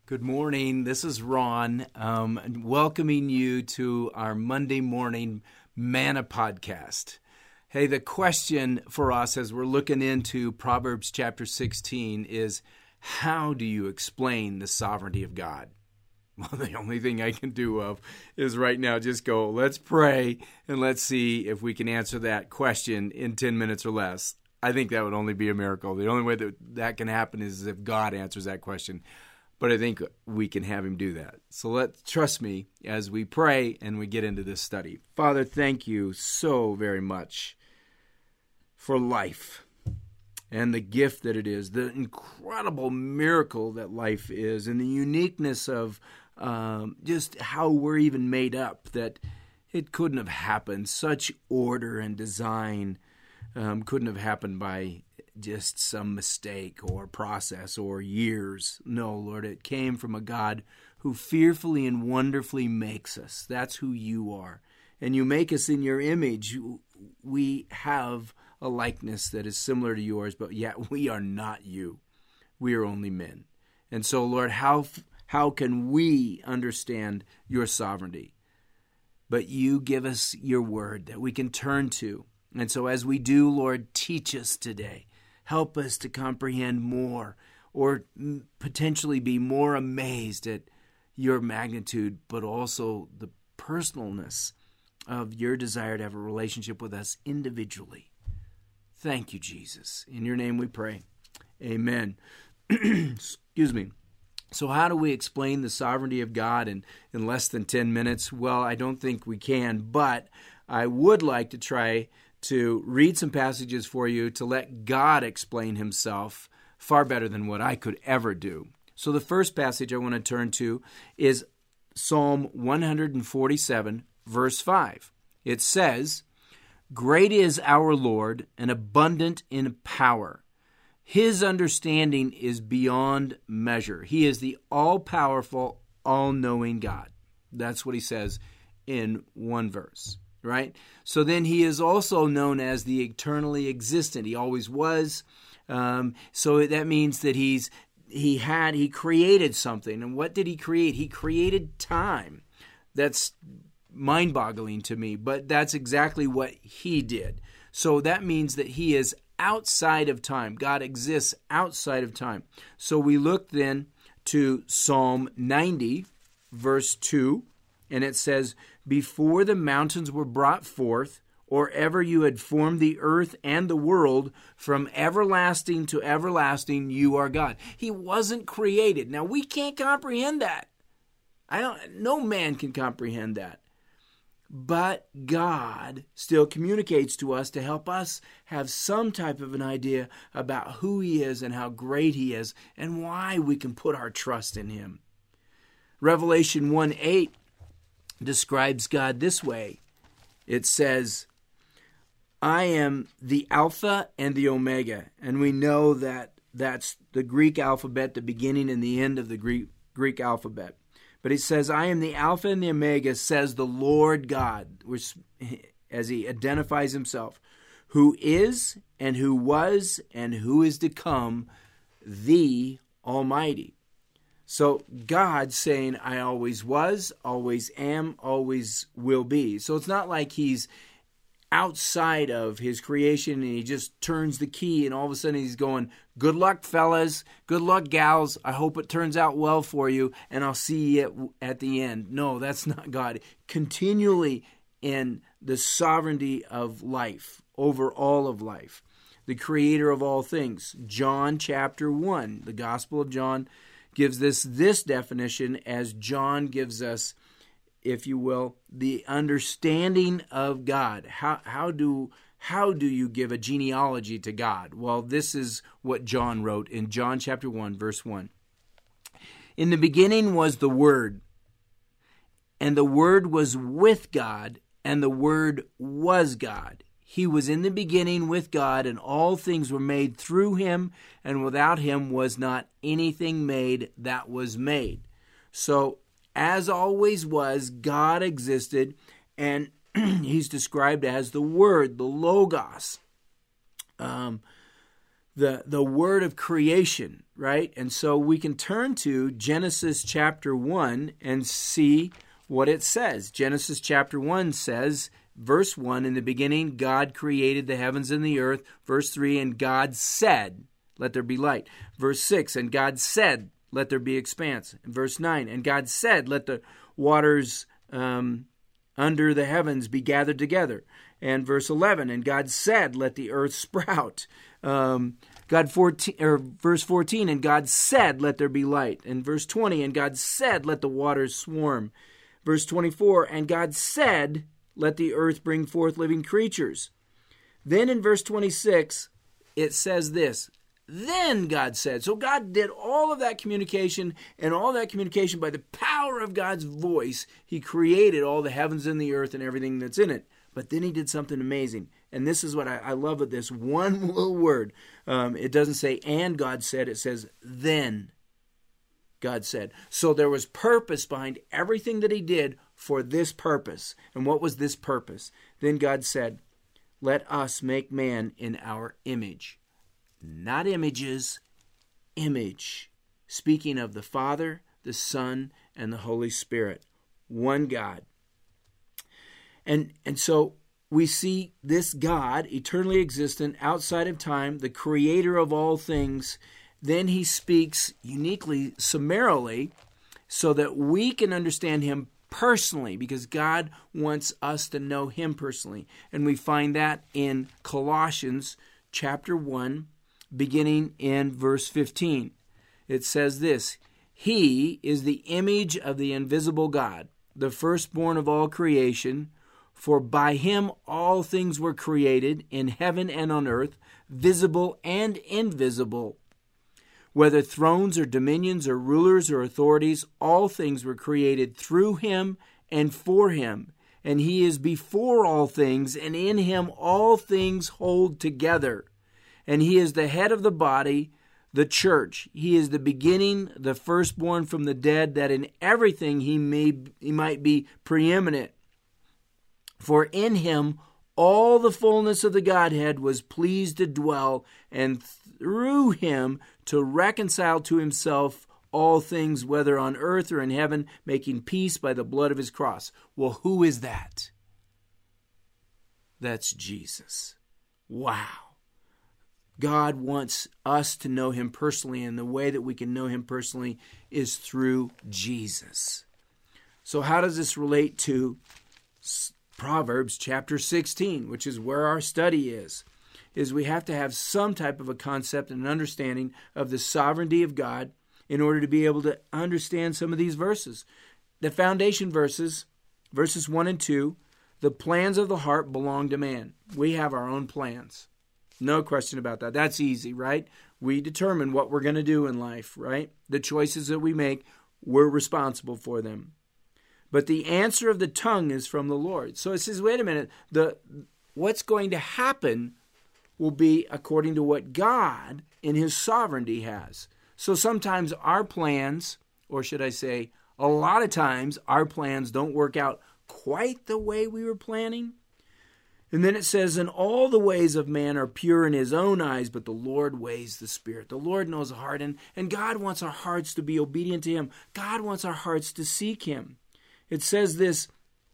Good morning. This is Ron, welcoming you to our Monday morning Manna podcast. Hey, the question for us as we're looking into Proverbs chapter 16 is, how do you explain the sovereignty of God? Well, the only thing I can do is right now just go, let's pray, and let's see if we can answer that question in 10 minutes or less. I think that would only be a miracle. The only way that can happen is if God answers that question. But I think we can have him do that. So let's trust me as we pray and we get into this study. Father, thank you so very much for life and the gift that it is, the incredible miracle that life is, and the uniqueness of just how we're even made up, that it couldn't have happened. Such order and design couldn't have happened by just some mistake or process or years. No, Lord, it came from a God who fearfully and wonderfully makes us. That's who you are. And you make us in your image. We have a likeness that is similar to yours, but yet we are not you. We are only men. And so, Lord, how can we understand your sovereignty? But you give us your word that we can turn to. And so as we do, Lord, teach us today. Help us to comprehend more, or potentially be more amazed at your magnitude, but also the personalness of your desire to have a relationship with us individually. Thank you, Jesus. In your name we pray. Amen. Excuse me. So how do we explain the sovereignty of God in less than 10 minutes? Well, I don't think we can, but I would like to try to read some passages for you to let God explain himself far better than what I could ever do. So the first passage I want to turn to is Psalm 147, verse 5. It says, "Great is our Lord and abundant in power. His understanding is beyond measure. He is the all-powerful, all-knowing God." That's what he says in one verse. Right? So then he is also known as the eternally existent. He always was. So that means that he created something. And what did he create? He created time. That's mind-boggling to me, but that's exactly what he did. So that means that he is outside of time. God exists outside of time. So we look then to Psalm 90, verse 2, and it says, "Before the mountains were brought forth, or ever you had formed the earth and the world, from everlasting to everlasting you are God." He wasn't created. Now, we can't comprehend that. No man can comprehend that. But God still communicates to us to help us have some type of an idea about who he is and how great he is and why we can put our trust in him. Revelation 1:8 describes God this way. It says, "I am the Alpha and the Omega." And we know that that's the Greek alphabet, the beginning and the end of the Greek alphabet. But it says, "I am the Alpha and the Omega, says the Lord God," as he identifies himself, "who is and who was and who is to come, the Almighty." So God saying, I always was, always am, always will be. So it's not like he's outside of his creation and he just turns the key and all of a sudden he's going, "Good luck, fellas. Good luck, gals. I hope it turns out well for you and I'll see you at the end." No, that's not God. Continually in the sovereignty of life, over all of life. The creator of all things. John chapter 1, the Gospel of John, gives this definition as John gives us, if you will, the understanding of God. How do you give a genealogy to God? Well, this is what John wrote in John chapter 1, verse 1. "In the beginning was the Word, and the Word was with God, and the Word was God. He was in the beginning with God, and all things were made through him, and without him was not anything made that was made." So, as always was, God existed, and he's described as the Word, the Logos. the word of creation, right? And so we can turn to Genesis chapter 1 and see what it says. Genesis chapter 1 says, verse 1, in the beginning God created the heavens and the earth. Verse 3, and God said, let there be light. Verse 6, and God said, let there be expanse. Verse 9, and God said, let the waters under the heavens be gathered together. And verse 11, and God said, let the earth sprout. Verse 14, and God said, let there be light. And verse 20, and God said, let the waters swarm. Verse 24, and God said, let the earth bring forth living creatures. Then in verse 26, it says this, then God said. So God did all of that communication, and all that communication by the power of God's voice, he created all the heavens and the earth and everything that's in it. But then he did something amazing. And this is what I love of this one little word. It doesn't say, and God said. It says, then God said. So there was purpose behind everything that he did for this purpose. And what was this purpose? Then God said, let us make man in our image. Not images, image. Speaking of the Father, the Son, and the Holy Spirit. One God. And so we see this God, eternally existent, outside of time, the creator of all things. Then he speaks uniquely, summarily, so that we can understand him personally, because God wants us to know him personally. And we find that in Colossians chapter 1, beginning in verse 15. It says this, he is the image of the invisible God, the firstborn of all creation. For by him all things were created, in heaven and on earth, visible and invisible. Whether thrones or dominions or rulers or authorities, all things were created through him and for him. And he is before all things, and in him all things hold together. And he is the head of the body, the church. He is the beginning, the firstborn from the dead, that in everything he might be preeminent. For in him all the fullness of the Godhead was pleased to dwell, and through him to reconcile to himself all things, whether on earth or in heaven, making peace by the blood of his cross. Well, who is that? That's Jesus. Wow. God wants us to know him personally, and the way that we can know him personally is through Jesus. So how does this relate to Proverbs chapter 16, which is where our study is we have to have some type of a concept and an understanding of the sovereignty of God in order to be able to understand some of these verses. The foundation verses, verses 1 and 2, the plans of the heart belong to man. We have our own plans. No question about that. That's easy, right? We determine what we're going to do in life, right? The choices that we make, we're responsible for them. But the answer of the tongue is from the Lord. So it says, wait a minute, what's going to happen will be according to what God in his sovereignty has. So sometimes our plans, or should I say, a lot of times our plans don't work out quite the way we were planning. And then it says, and all the ways of man are pure in his own eyes, but the Lord weighs the spirit. The Lord knows the heart, and God wants our hearts to be obedient to him. God wants our hearts to seek him. It says this,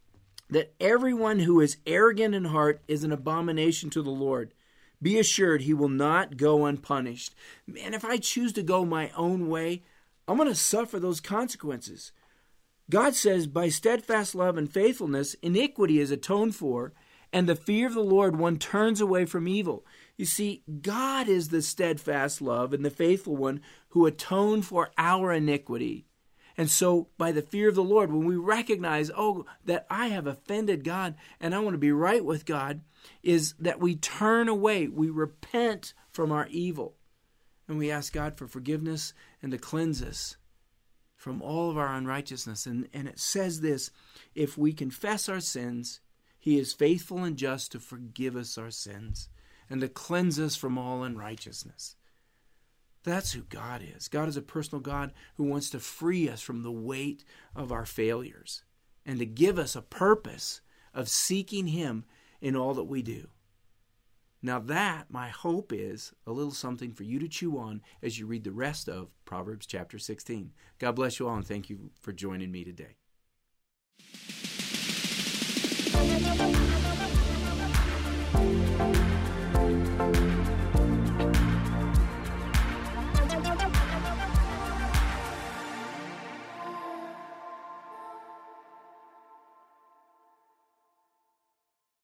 that everyone who is arrogant in heart is an abomination to the Lord. Be assured he will not go unpunished. Man, if I choose to go my own way, I'm going to suffer those consequences. God says, by steadfast love and faithfulness, iniquity is atoned for, and the fear of the Lord one turns away from evil. You see, God is the steadfast love and the faithful one who atoned for our iniquity. And so by the fear of the Lord, when we recognize, that I have offended God and I want to be right with God, is that we turn away, we repent from our evil. And we ask God for forgiveness and to cleanse us from all of our unrighteousness. And it says this, if we confess our sins, he is faithful and just to forgive us our sins and to cleanse us from all unrighteousness. That's who God is. God is a personal God who wants to free us from the weight of our failures and to give us a purpose of seeking him in all that we do. Now that, my hope, is a little something for you to chew on as you read the rest of Proverbs chapter 16. God bless you all, and thank you for joining me today.